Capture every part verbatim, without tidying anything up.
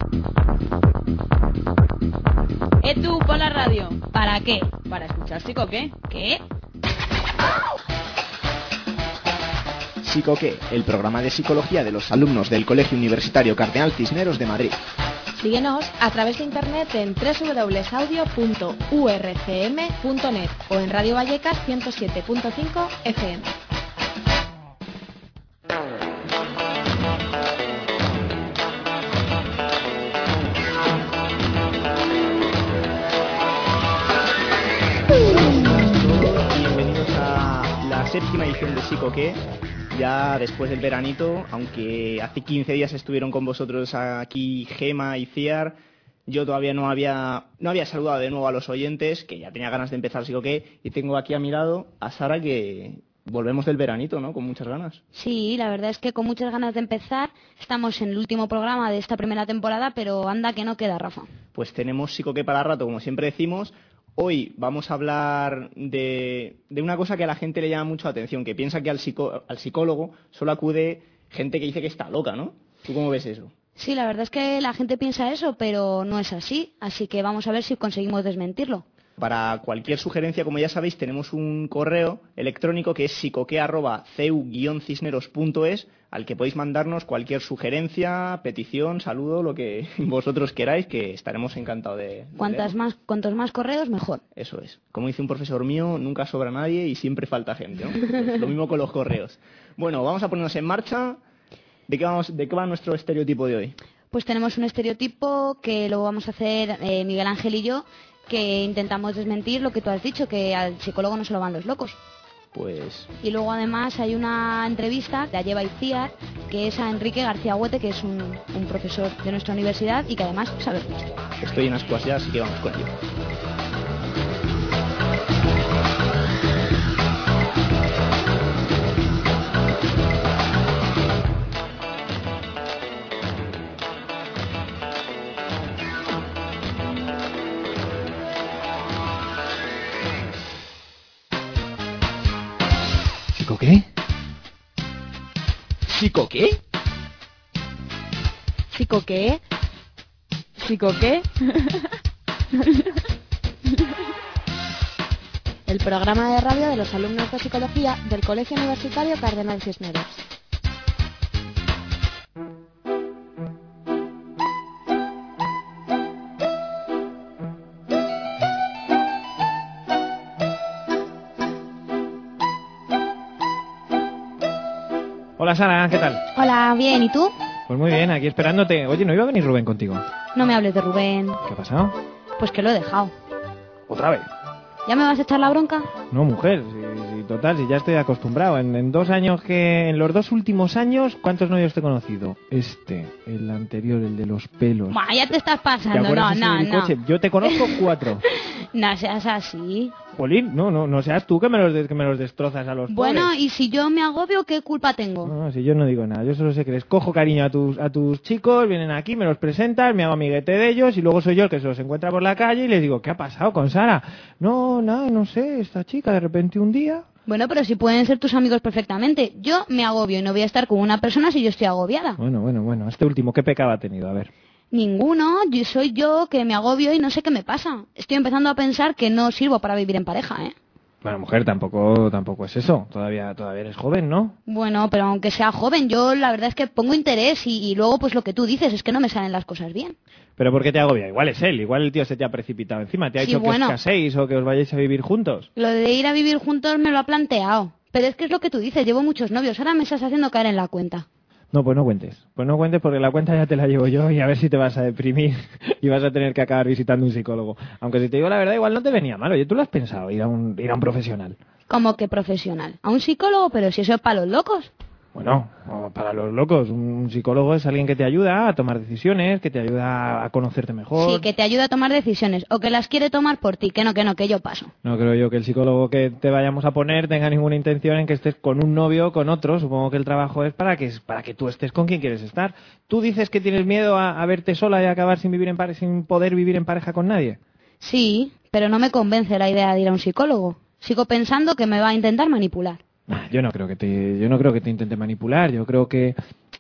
¿Eh tú por la radio? ¿Para qué? ¿Para escuchar Psico qué? ¿Qué? Psico qué, el programa de psicología de los alumnos del Colegio Universitario Cardenal Cisneros de Madrid. Síguenos a través de internet en doble u doble u doble u punto audio punto u r c m punto net o en Radio Vallecas ciento siete punto cinco F M. Bienvenidos a la séptima edición de Psico qué. Ya después del veranito, aunque hace quince días estuvieron con vosotros aquí Gema y Ciar, yo todavía no había no había saludado de nuevo a los oyentes, que ya tenía ganas de empezar Psico qué, y tengo aquí a mi lado a Sara, que volvemos del veranito, ¿no? Con muchas ganas. Sí, la verdad es que con muchas ganas de empezar. Estamos en el último programa de esta primera temporada, pero anda que no queda, Rafa. Pues tenemos Psico qué para rato, como siempre decimos. Hoy vamos a hablar de, de una cosa que a la gente le llama mucho la atención, que piensa que al, psico, al psicólogo solo acude gente que dice que está loca, ¿no? ¿Tú cómo ves eso? Sí, la verdad es que la gente piensa eso, pero no es así. Así que vamos a ver si conseguimos desmentirlo. Para cualquier sugerencia, como ya sabéis, tenemos un correo electrónico que es psicoque arroba c u guion cisneros punto es, al que podéis mandarnos cualquier sugerencia, petición, saludo, lo que vosotros queráis, que estaremos encantados de, de Cuantas más, cuantos más correos, mejor. Eso es. Como dice un profesor mío, nunca sobra nadie y siempre falta gente, ¿no? Pues lo mismo con los correos. Bueno, vamos a ponernos en marcha. ¿De qué, vamos, de qué va nuestro estereotipo de hoy? Pues tenemos un estereotipo que lo vamos a hacer eh, Miguel Ángel y yo, que intentamos desmentir lo que tú has dicho, que al psicólogo no se lo van los locos. Pues... Y luego además hay una entrevista de Ayeva Iciar, que es a Enrique García Huete, que es un, un profesor de nuestra universidad y que además sabe mucho. Estoy en ascuas ya, así que vamos con ello. ¿Psico qué? ¿Psico qué? ¿Psico qué? ¿Psico qué? El programa de radio de los alumnos de psicología del Colegio Universitario Cardenal Cisneros. Hola Sara, ¿qué tal? Hola, bien, ¿y tú? Pues muy bien, aquí esperándote. Oye, ¿no iba a venir Rubén contigo? No me hables de Rubén. ¿Qué ha pasado? Pues que lo he dejado. ¿Otra vez? ¿Ya me vas a echar la bronca? No, mujer, si, si, total, si ya estoy acostumbrado. En, en dos años que... En los dos últimos años, ¿cuántos novios te he conocido? Este, el anterior, el de los pelos. Buah, ya te estás ¿Te pasando, acuerdas no, ese no, del no. coche? Yo te conozco cuatro. No seas así. Jolín, no, no, no seas tú que me los, des- que me los destrozas a los Bueno, pobres. y si yo me agobio, ¿qué culpa tengo? No, si yo no digo nada, yo solo sé que les cojo cariño a tus, a tus chicos, vienen aquí, me los presentas, me hago amiguete de ellos y luego soy yo el que se los encuentra por la calle y les digo, ¿qué ha pasado con Sara? No, nada, no sé, esta chica de repente un día... Bueno, pero si pueden ser tus amigos perfectamente. Yo me agobio y no voy a estar con una persona si yo estoy agobiada. Bueno, bueno, bueno, este último, ¿qué pecado ha tenido? A ver. Ninguno, yo soy yo que me agobio y no sé qué me pasa. Estoy empezando a pensar que no sirvo para vivir en pareja, ¿eh? Bueno, mujer, tampoco tampoco es eso. Todavía todavía eres joven, ¿no? Bueno, pero aunque sea joven, yo la verdad es que pongo interés y, y luego pues lo que tú dices es que no me salen las cosas bien. ¿Pero por qué te agobia? Igual es él, igual el tío se te ha precipitado encima, te ha Sí, dicho bueno. que os caséis o que os vayáis a vivir juntos. Lo de ir a vivir juntos me lo ha planteado. Pero es que es lo que tú dices, llevo muchos novios, ahora me estás haciendo caer en la cuenta. No, pues no cuentes. Pues no cuentes porque la cuenta ya te la llevo yo y a ver si te vas a deprimir y vas a tener que acabar visitando un psicólogo. Aunque si te digo la verdad, igual no te venía mal. Oye, tú lo has pensado, ir a un, ir a un profesional. Como que profesional. A un psicólogo, pero si eso es para los locos. Bueno, o para los locos, un psicólogo es alguien que te ayuda a tomar decisiones, que te ayuda a conocerte mejor. Sí, que te ayuda a tomar decisiones o que las quiere tomar por ti. Que no, que no, que yo paso. No creo yo que el psicólogo que te vayamos a poner tenga ninguna intención en que estés con un novio o con otro. Supongo que el trabajo es para que para que tú estés con quien quieres estar. ¿Tú dices que tienes miedo a, a verte sola y a acabar sin vivir en pare- sin poder vivir en pareja con nadie? Sí, pero no me convence la idea de ir a un psicólogo. Sigo pensando que me va a intentar manipular. Nah, yo no creo que te yo no creo que te intente manipular. Yo creo que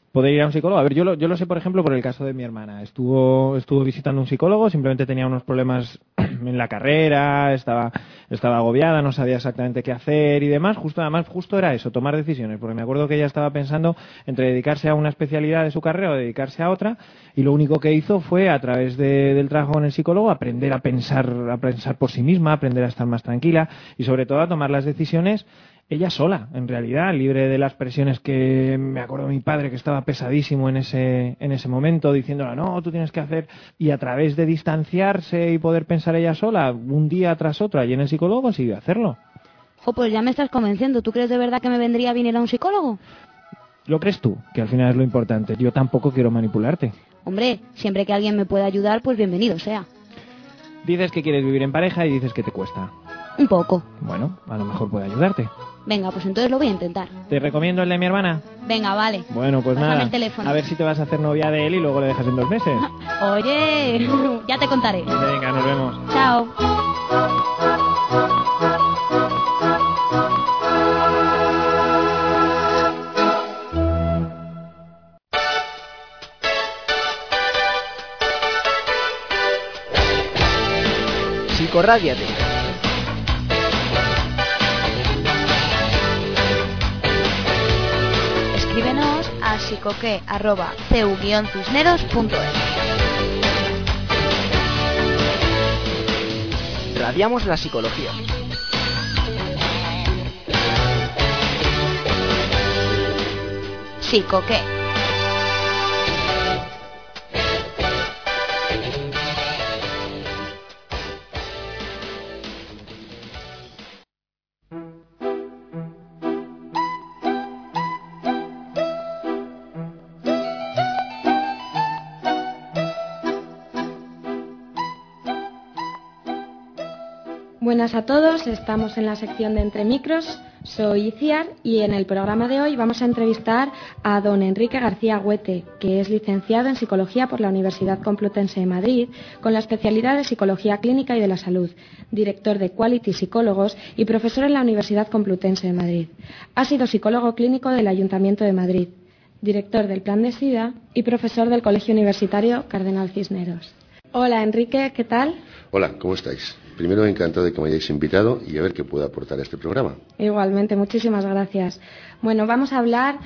poder ir a un psicólogo. A ver, yo lo, yo lo sé, por ejemplo, por el caso de mi hermana. Estuvo estuvo visitando un psicólogo, simplemente tenía unos problemas en la carrera, estaba estaba agobiada, no sabía exactamente qué hacer y demás. Justo, además, justo era eso, tomar decisiones, porque me acuerdo que ella estaba pensando entre dedicarse a una especialidad de su carrera o dedicarse a otra, y lo único que hizo fue, a través de, del trabajo con el psicólogo, aprender a pensar, a pensar por sí misma, aprender a estar más tranquila y, sobre todo, a tomar las decisiones ella sola, en realidad, libre de las presiones que me acuerdo de mi padre, que estaba pesadísimo en ese en ese momento, diciéndola, no, tú tienes que hacer, y a través de distanciarse y poder pensar ella sola, un día tras otro, allí en el psicólogo, consiguió hacerlo. Jo, pues ya me estás convenciendo. ¿Tú crees de verdad que me vendría bien ir a un psicólogo? ¿Lo crees tú? Que al final es lo importante. Yo tampoco quiero manipularte. Hombre, siempre que alguien me pueda ayudar, pues bienvenido sea. Dices que quieres vivir en pareja y dices que te cuesta. Un poco. Bueno, a lo mejor puede ayudarte. Venga, pues entonces lo voy a intentar. ¿Te recomiendo el de mi hermana? Venga, vale. Bueno, pues Pásame nada. el teléfono. A ver si te vas a hacer novia de él y luego le dejas en dos meses. Oye, ya te contaré. Venga, nos vemos. Chao. Psicorrádiate. Escríbenos a psicoque arroba c u guion cisneros punto es. Radiamos la psicología. Psicoque. Buenas a todos, estamos en la sección de Entre Micros, soy Iciar y en el programa de hoy vamos a entrevistar a don Enrique García Huete, que es licenciado en Psicología por la Universidad Complutense de Madrid, con la especialidad de Psicología Clínica y de la Salud, director de Quality Psicólogos y profesor en la Universidad Complutense de Madrid. Ha sido psicólogo clínico del Ayuntamiento de Madrid, director del Plan de SIDA y profesor del Colegio Universitario Cardenal Cisneros. Hola Enrique, ¿qué tal? Hola, ¿cómo estáis? Primero, encantado de que me hayáis invitado y a ver qué puedo aportar a este programa. Igualmente, muchísimas gracias. Bueno, vamos a hablar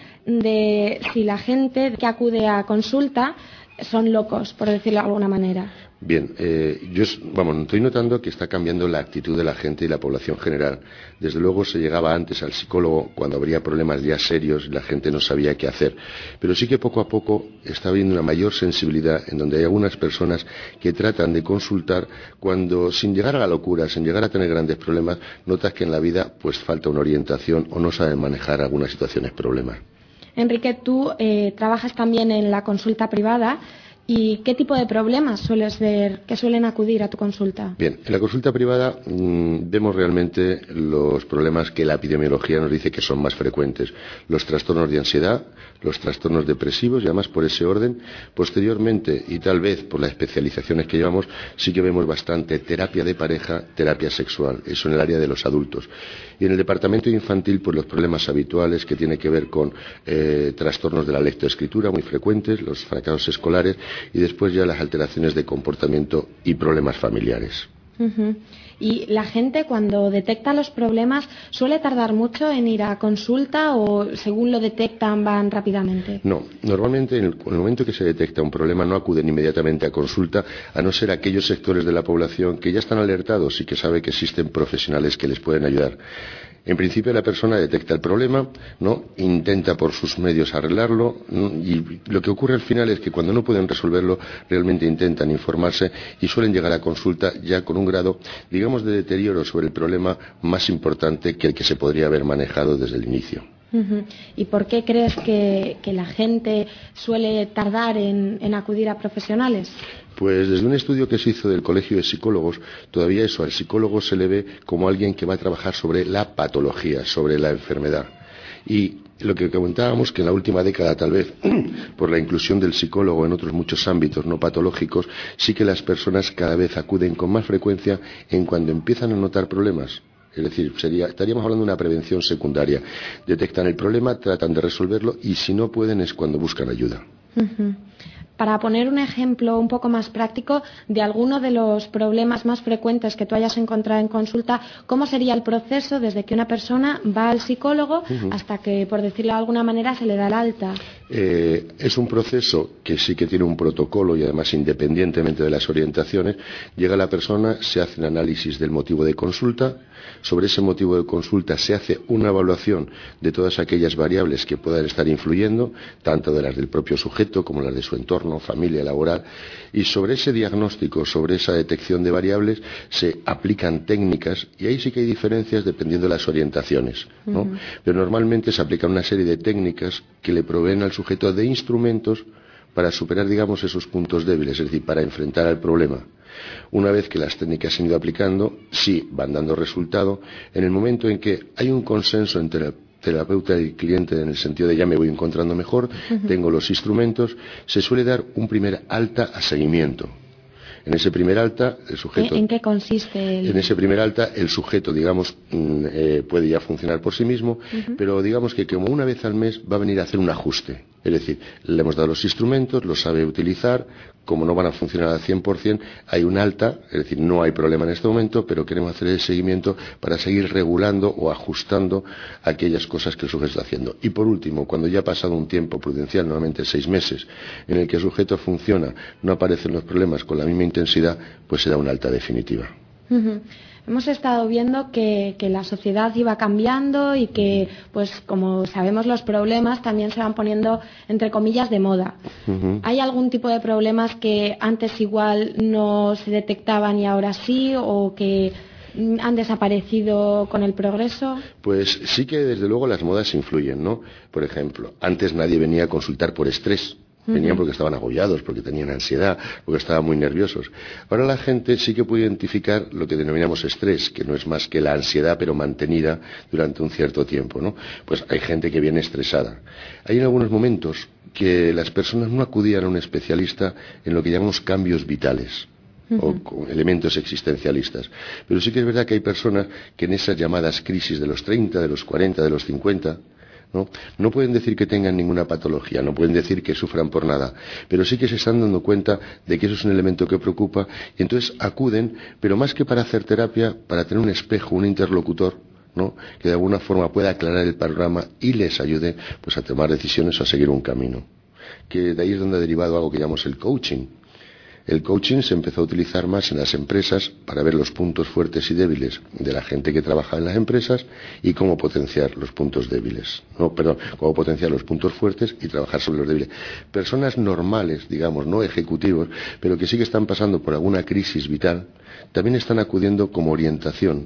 de si la gente que acude a consulta son locos, por decirlo de alguna manera. Bien, eh, yo vamos, estoy notando que está cambiando la actitud de la gente y la población general. Desde luego se llegaba antes al psicólogo cuando habría problemas ya serios y la gente no sabía qué hacer. Pero sí que poco a poco está habiendo una mayor sensibilidad en donde hay algunas personas que tratan de consultar cuando, sin llegar a la locura, sin llegar a tener grandes problemas, notas que en la vida pues falta una orientación o no saben manejar algunas situaciones problemas. Enrique, tú eh, trabajas también en la consulta privada. ¿Y qué tipo de problemas sueles ver que suelen acudir a tu consulta? Bien, en la consulta privada mmm, vemos realmente los problemas que la epidemiología nos dice que son más frecuentes. Los trastornos de ansiedad, los trastornos depresivos y además por ese orden. Posteriormente, y tal vez por las especializaciones que llevamos, sí que vemos bastante terapia de pareja, terapia sexual. Eso en el área de los adultos. Y en el departamento infantil, pues los problemas habituales que tienen que ver con eh, trastornos de la lectoescritura muy frecuentes, los fracasos escolares, y después ya las alteraciones de comportamiento y problemas familiares. Uh-huh. ¿Y la gente cuando detecta los problemas suele tardar mucho en ir a consulta o según lo detectan van rápidamente? No, normalmente en el, en el momento que se detecta un problema no acuden inmediatamente a consulta, a no ser aquellos sectores de la población que ya están alertados y que saben que existen profesionales que les pueden ayudar. En principio la persona detecta el problema, ¿no? Intenta por sus medios arreglarlo, ¿no? Y lo que ocurre al final es que cuando no pueden resolverlo realmente intentan informarse y suelen llegar a consulta ya con un grado, digamos, de deterioro sobre el problema más importante que el que se podría haber manejado desde el inicio. Uh-huh. ¿Y por qué crees que, que la gente suele tardar en, en acudir a profesionales? Pues desde un estudio que se hizo del Colegio de Psicólogos, todavía eso, al psicólogo se le ve como alguien que va a trabajar sobre la patología, sobre la enfermedad. Y lo que comentábamos que en la última década, tal vez, por la inclusión del psicólogo en otros muchos ámbitos no patológicos, sí que las personas cada vez acuden con más frecuencia en cuando empiezan a notar problemas. Es decir, sería, estaríamos hablando de una prevención secundaria. Detectan el problema, tratan de resolverlo y si no pueden es cuando buscan ayuda. Uh-huh. Para poner un ejemplo un poco más práctico de alguno de los problemas más frecuentes que tú hayas encontrado en consulta, ¿cómo sería el proceso desde que una persona va al psicólogo uh-huh. hasta que, por decirlo de alguna manera, se le da el alta? Eh, es un proceso que sí que tiene un protocolo y además independientemente de las orientaciones, llega la persona, se hace un análisis del motivo de consulta, sobre ese motivo de consulta se hace una evaluación de todas aquellas variables que puedan estar influyendo, tanto de las del propio sujeto como las de su entorno, familia, laboral, y sobre ese diagnóstico, sobre esa detección de variables, se aplican técnicas y ahí sí que hay diferencias dependiendo de las orientaciones, ¿no? Uh-huh. Pero normalmente se aplican una serie de técnicas que le proveen al sujeto de instrumentos para superar, digamos, esos puntos débiles, es decir, para enfrentar al problema. Una vez que las técnicas se han ido aplicando, sí, van dando resultado. En el momento en que hay un consenso entre el terapeuta y el cliente en el sentido de ya me voy encontrando mejor, uh-huh. tengo los instrumentos, se suele dar un primer alta a seguimiento. En ese primer alta, el sujeto... ¿En qué consiste? El... En ese primer alta, el sujeto, digamos, eh, puede ya funcionar por sí mismo, uh-huh. pero digamos que como una vez al mes va a venir a hacer un ajuste. Es decir, le hemos dado los instrumentos, los sabe utilizar, como no van a funcionar al cien por cien, hay un alta, es decir, no hay problema en este momento, pero queremos hacer el seguimiento para seguir regulando o ajustando aquellas cosas que el sujeto está haciendo. Y por último, cuando ya ha pasado un tiempo prudencial, normalmente seis meses, en el que el sujeto funciona, no aparecen los problemas con la misma intensidad, pues se da un alta definitiva. Uh-huh. Hemos estado viendo que, que la sociedad iba cambiando y que, pues como sabemos, los problemas también se van poniendo, entre comillas, de moda. Uh-huh. ¿Hay algún tipo de problemas que antes igual no se detectaban y ahora sí, o que han desaparecido con el progreso? Pues sí que desde luego las modas influyen, ¿no? Por ejemplo, antes nadie venía a consultar por estrés. Venían porque estaban agobiados, porque tenían ansiedad, porque estaban muy nerviosos. Ahora la gente sí que puede identificar lo que denominamos estrés, que no es más que la ansiedad, pero mantenida durante un cierto tiempo, ¿no? Pues hay gente que viene estresada. Hay en algunos momentos que las personas no acudían a un especialista en lo que llamamos cambios vitales. Uh-huh. O con elementos existencialistas. Pero sí que es verdad que hay personas que en esas llamadas crisis de los treinta, de los cuarenta, de los cincuenta... ¿no? No pueden decir que tengan ninguna patología, no pueden decir que sufran por nada, pero sí que se están dando cuenta de que eso es un elemento que preocupa y entonces acuden, pero más que para hacer terapia, para tener un espejo, un interlocutor, ¿no? Que de alguna forma pueda aclarar el panorama y les ayude pues a tomar decisiones o a seguir un camino. Que de ahí es donde ha derivado algo que llamamos el coaching. El coaching se empezó a utilizar más en las empresas para ver los puntos fuertes y débiles de la gente que trabaja en las empresas y cómo potenciar los puntos débiles. No, perdón, cómo potenciar los puntos fuertes y trabajar sobre los débiles. Personas normales, digamos, no ejecutivos, pero que sí que están pasando por alguna crisis vital, también están acudiendo como orientación.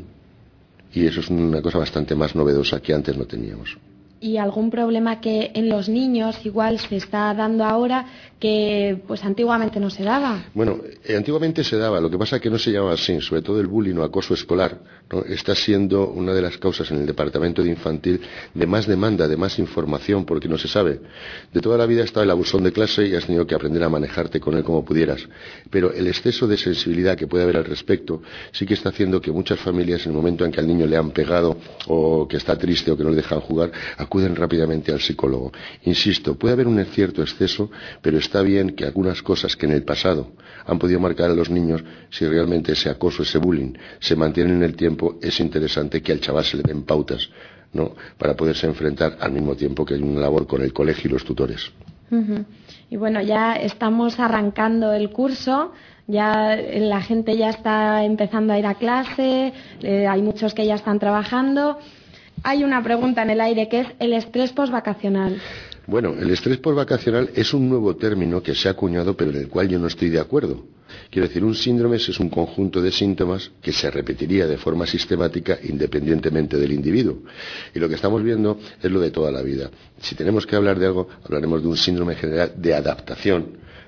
Y eso es una cosa bastante más novedosa que antes no teníamos. ¿Y algún problema que en los niños igual se está dando ahora que pues antiguamente no se daba? Bueno, eh, antiguamente se daba, lo que pasa es que no se llamaba así, sobre todo el bullying o acoso escolar, ¿no? Está siendo una de las causas en el departamento de infantil de más demanda, de más información, porque no se sabe. De toda la vida estaba el abusón de clase y has tenido que aprender a manejarte con él como pudieras. Pero el exceso de sensibilidad que puede haber al respecto sí que está haciendo que muchas familias, en el momento en que al niño le han pegado o que está triste o que no le dejan jugar, acuden rápidamente al psicólogo. Insisto, puede haber un cierto exceso, pero está bien que algunas cosas que en el pasado han podido marcar a los niños, si realmente ese acoso, ese bullying, se mantiene en el tiempo, es interesante que al chaval se le den pautas, ¿no? Para poderse enfrentar al mismo tiempo que hay una labor con el colegio y los tutores. Uh-huh. Y bueno, ya estamos arrancando el curso. Ya la gente ya está empezando a ir a clase, eh, hay muchos que ya están trabajando. Hay una pregunta en el aire que es el estrés posvacacional. Bueno, el estrés posvacacional es un nuevo término que se ha acuñado, pero en el cual yo no estoy de acuerdo. Quiero decir, un síndrome es un conjunto de síntomas que se repetiría de forma sistemática independientemente del individuo. Y lo que estamos viendo es lo de toda la vida. Si tenemos que hablar de algo, hablaremos de un síndrome general de adaptación,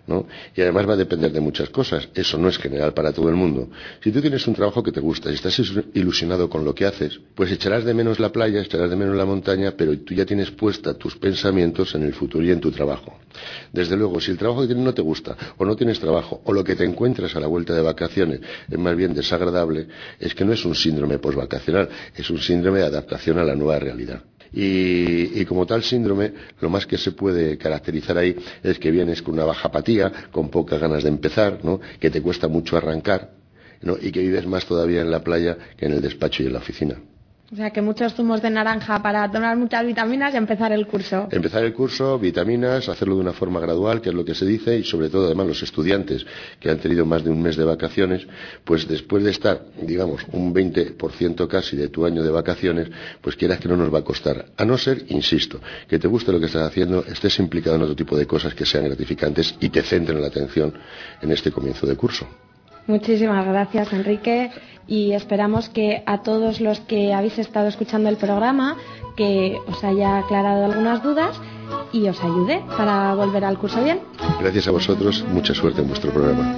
¿no? Y además va a depender de muchas cosas. Eso no es general para todo el mundo. Si tú tienes un trabajo que te gusta y estás ilusionado con lo que haces, pues echarás de menos la playa, echarás de menos la montaña, pero tú ya tienes puesta tus pensamientos en el futuro y en tu trabajo. Desde luego, si el trabajo que tienes no te gusta, o no tienes trabajo, o lo que te encuentras a la vuelta de vacaciones es más bien desagradable, es que no es un síndrome posvacacional, es un síndrome de adaptación a la nueva realidad. Y, y como tal síndrome, lo más que se puede caracterizar ahí es que vienes con una baja apatía, con pocas ganas de empezar, ¿no? Que te cuesta mucho arrancar, ¿no? Y que vives más todavía en la playa que en el despacho y en la oficina. O sea, que muchos zumos de naranja para tomar muchas vitaminas y empezar el curso. Empezar el curso, vitaminas, hacerlo de una forma gradual, que es lo que se dice, y sobre todo, además, los estudiantes que han tenido más de un mes de vacaciones, pues después de estar, digamos, un veinte por ciento casi de tu año de vacaciones, pues quieras que no nos va a costar. A no ser, insisto, que te guste lo que estás haciendo, estés implicado en otro tipo de cosas que sean gratificantes y te centren la atención en este comienzo de curso. Muchísimas gracias, Enrique, y esperamos que a todos los que habéis estado escuchando el programa que os haya aclarado algunas dudas y os ayude para volver al curso bien. Gracias a vosotros, mucha suerte en vuestro programa.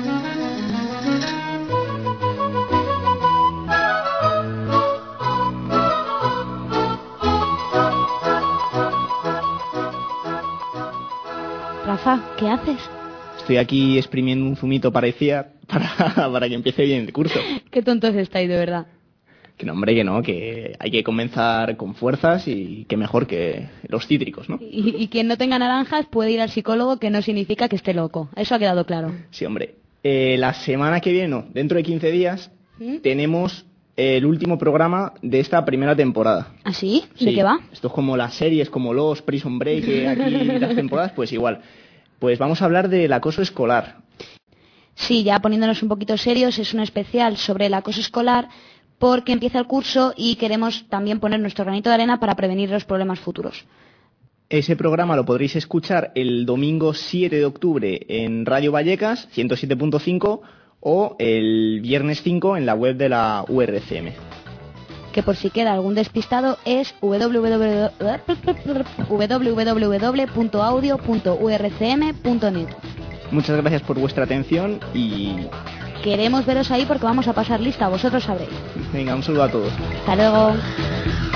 Rafa, ¿qué haces? Estoy aquí exprimiendo un zumito parecía para, para que empiece bien el curso. Qué tontos estáis, de verdad. Que no, hombre, que no, que hay que comenzar con fuerzas y que mejor que los cítricos, ¿no? Y, y quien no tenga naranjas puede ir al psicólogo, que no significa que esté loco. Eso ha quedado claro. Sí, hombre. Eh, la semana que viene, no, dentro de quince días, ¿Mm? tenemos el último programa de esta primera temporada. ¿Ah, sí? ¿De sí, qué va? Esto es como las series, como los Prison Break, que aquí las temporadas, pues igual. Pues vamos a hablar del acoso escolar. Sí, ya poniéndonos un poquito serios, es un especial sobre el acoso escolar porque empieza el curso y queremos también poner nuestro granito de arena para prevenir los problemas futuros. Ese programa lo podréis escuchar el domingo siete de octubre en Radio Vallecas, ciento siete punto cinco, o el viernes cinco en la web de la U R C M. Que por si queda algún despistado es w w w punto audio punto u r c m punto net. Muchas gracias por vuestra atención y... queremos veros ahí porque vamos a pasar lista, vosotros sabréis. Venga, un saludo a todos. Hasta luego.